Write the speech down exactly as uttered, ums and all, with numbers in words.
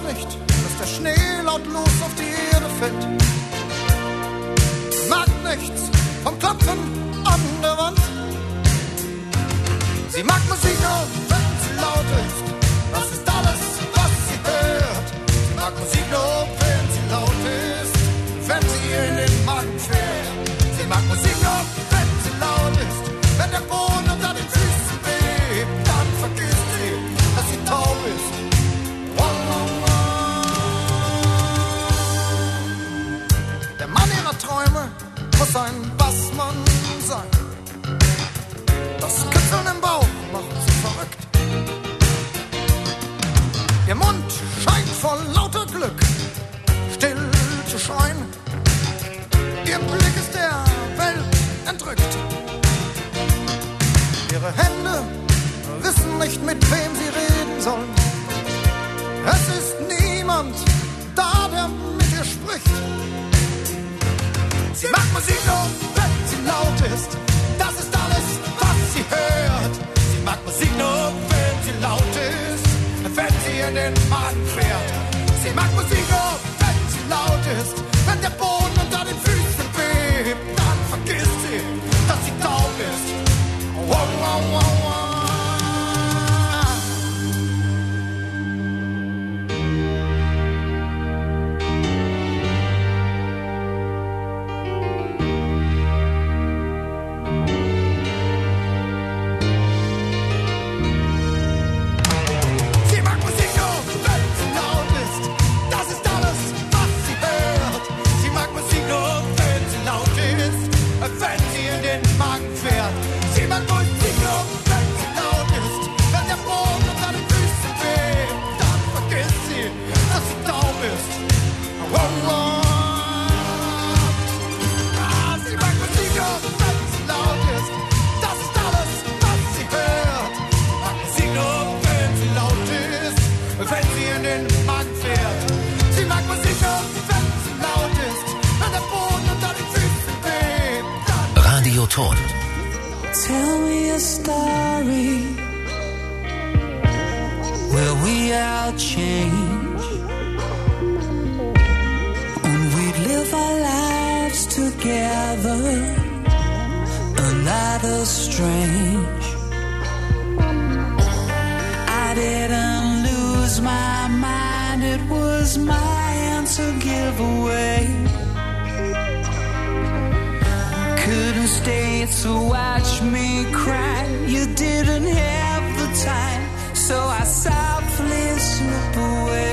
nicht, dass der Schnee lautlos auf die Erde fällt. Sie mag nichts vom Klopfen an der Wand. Sie mag Musik nur, wenn sie laut ist. Das ist alles, was sie hört. Sie mag Musik nur, wenn sie laut ist, wenn sie in den Magen fährt. Sie mag Musik nur, wenn sie laut ist. Wenn der Boden unter den Füßen bebt, dann vergisst sie, dass sie taub ist. Der Mann ihrer Träume muss ein Bassmann sein. Das Kitzeln im Bauch macht sie verrückt. Ihr Mund scheint vor lauter Glück still zu schreien. Ihr Blick ist der Welt entrückt. Ihre Hände wissen nicht, mit wem sie reden sollen. Es ist niemand da, der mit ihr spricht. Sie mag Musik nur, wenn sie laut ist. Das ist alles, was sie hört. Sie mag Musik nur, wenn sie laut ist, wenn sie in den Magen fährt. Sie mag Musik nur, wenn sie laut ist. Wenn der Boden unter den Füßen bebt, dann vergisst sie, dass sie taub ist. Wow, wow, wow, wow. Tell me a story where we all change and we live our lives together, another strange. I didn't lose my mind, it was my answer giveaway. Couldn't stay to watch me cry. You didn't have the time, so I softly slip away.